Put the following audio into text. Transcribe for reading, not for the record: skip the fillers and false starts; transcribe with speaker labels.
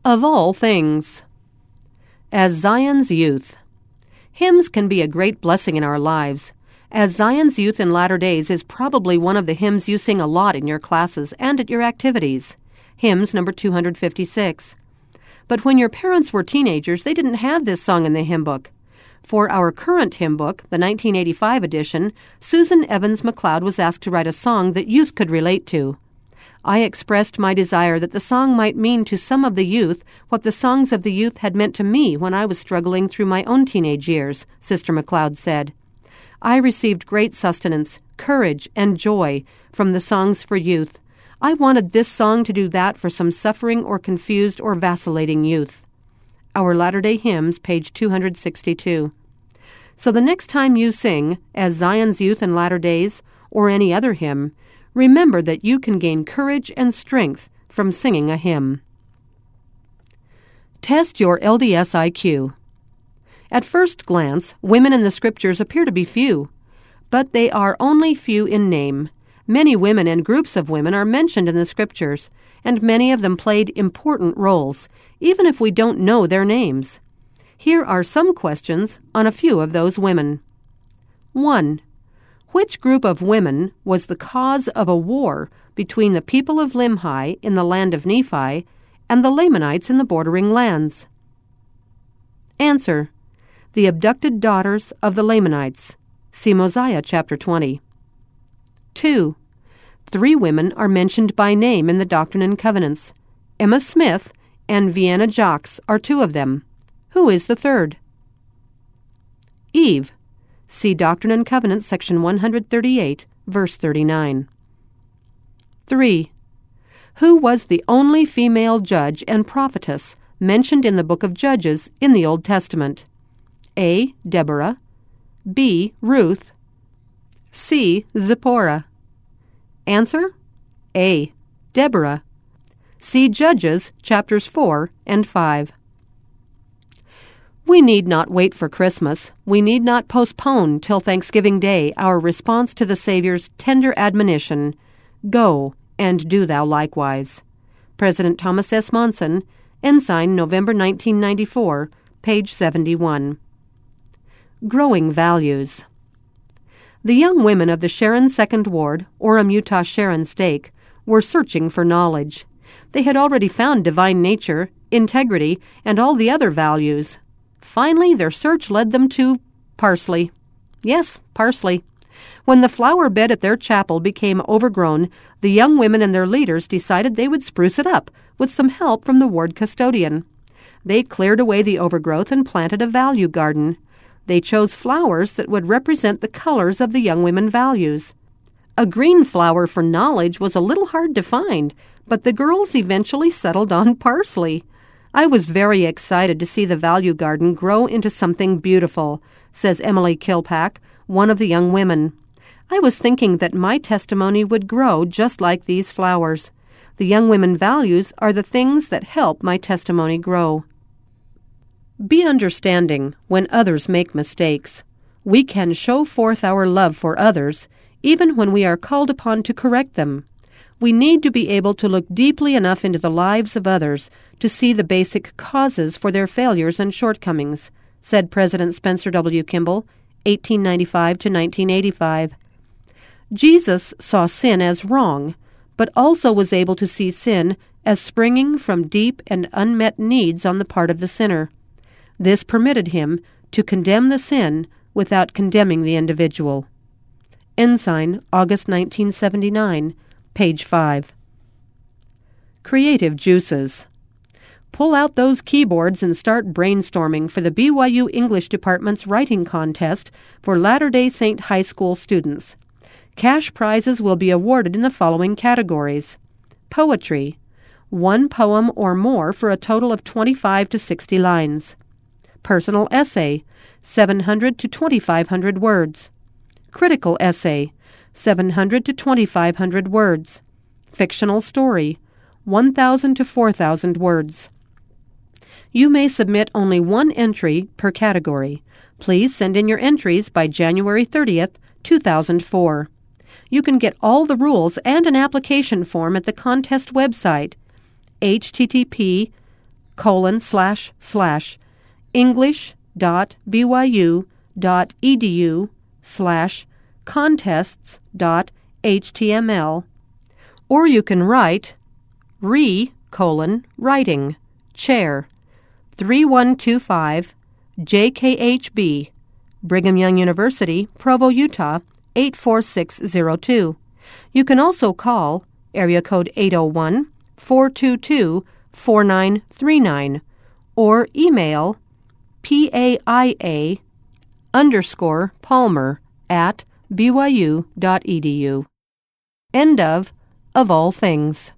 Speaker 1: Of all things. As Zion's Youth. Hymns can be a great blessing in our lives. As Zion's Youth in latter days is probably one of the hymns you sing a lot in your classes and at your activities. Hymns number 256. But when your parents were teenagers, they didn't have this song in the hymn book. For our current hymn book, the 1985 edition, Susan Evans McLeod was asked to write a song that youth could relate to. I expressed my desire that the song might mean to some of the youth what the songs of the youth had meant to me when I was struggling through my own teenage years, Sister McLeod said. I received great sustenance, courage, and joy from the songs for youth. I wanted this song to do that for some suffering or confused or vacillating youth. Our Latter-day Hymns, page 262. So the next time you sing, As Zion's Youth in Latter Days, or any other hymn, remember that you can gain courage and strength from singing a hymn. Test your LDS IQ. At first glance, women in the Scriptures appear to be few, but they are only few in name. Many women and groups of women are mentioned in the Scriptures, and many of them played important roles, even if we don't know their names. Here are some questions on a few of those women. 1. Which group of women was the cause of a war between the people of Limhi in the land of Nephi and the Lamanites in the bordering lands? Answer. The abducted daughters of the Lamanites. See Mosiah chapter 20. 2. 3 women are mentioned by name in the Doctrine and Covenants. Emma Smith and Vienna Jacques are 2 of them. Who is the third? Eve. See Doctrine and Covenants, section 138, verse 39. 3. Who was the only female judge and prophetess mentioned in the book of Judges in the Old Testament? A. Deborah. B. Ruth. C. Zipporah. Answer? A. Deborah. See Judges, chapters 4 and 5. We need not wait for Christmas. We need not postpone till Thanksgiving Day our response to the Savior's tender admonition, Go, and do thou likewise. President Thomas S. Monson, Ensign, November 1994, page 71. Growing Values. The young women of the Sharon Second Ward, Orem, Utah Sharon Stake, were searching for knowledge. They had already found divine nature, integrity, and all the other values. Finally, their search led them to parsley. Yes, parsley. When the flower bed at their chapel became overgrown, the young women and their leaders decided they would spruce it up with some help from the ward custodian. They cleared away the overgrowth and planted a value garden. They chose flowers that would represent the colors of the young women values. A green flower for knowledge was a little hard to find, but the girls eventually settled on parsley. I was very excited to see the value garden grow into something beautiful, says Emily Kilpack, one of the young women. I was thinking that my testimony would grow just like these flowers. The young women values are the things that help my testimony grow. Be understanding when others make mistakes. We can show forth our love for others, even when we are called upon to correct them. We need to be able to look deeply enough into the lives of others to see the basic causes for their failures and shortcomings, said President Spencer W. Kimball, 1895 to 1985. Jesus saw sin as wrong, but also was able to see sin as springing from deep and unmet needs on the part of the sinner. This permitted him to condemn the sin without condemning the individual. Ensign, August 1979, page 5. Creative Juices. Pull out those keyboards and start brainstorming for the BYU English Department's writing contest for Latter-day Saint High School students. Cash prizes will be awarded in the following categories. Poetry, 1 poem or more for a total of 25 to 60 lines. Personal essay, 700 to 2,500 words. Critical essay, 700 to 2,500 words. Fictional story, 1,000 to 4,000 words. You may submit only 1 entry per category. Please send in your entries by January 30th, 2004. You can get all the rules and an application form at the contest website, http english.byu.edu/contests.html, or you can write writing, chair, 3125 JKHB, Brigham Young University, Provo, Utah, 84602. You can also call area code 801-422-4939 or email PAIA_Palmer@byu.edu. End of all things.